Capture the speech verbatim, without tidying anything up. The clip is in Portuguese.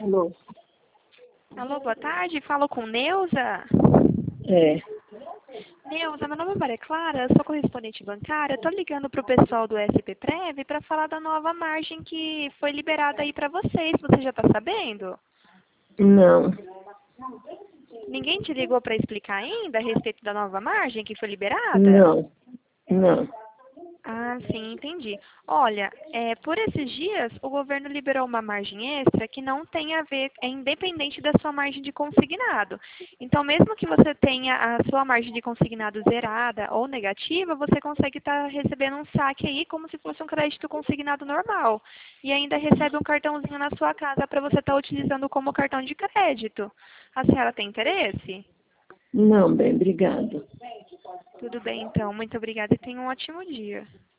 Alô? Alô, boa tarde. Falo com Neuza. É. Neuza, meu nome é Maria Clara, sou correspondente bancária. Estou ligando para o pessoal do S P Prev para falar da nova margem que foi liberada aí para vocês. Você já está sabendo? Não. Ninguém te ligou para explicar ainda a respeito da nova margem que foi liberada? Não. Não. Ah, sim, entendi. Olha, é, por esses dias o governo liberou uma margem extra que não tem a ver, é independente da sua margem de consignado. Então, mesmo que você tenha a sua margem de consignado zerada ou negativa, você consegue estar recebendo um saque aí como se fosse um crédito consignado normal. E ainda recebe um cartãozinho na sua casa para você estar utilizando como cartão de crédito. A senhora tem interesse? Não, bem, obrigado. Tudo bem, então. Muito obrigada e tenha um ótimo dia.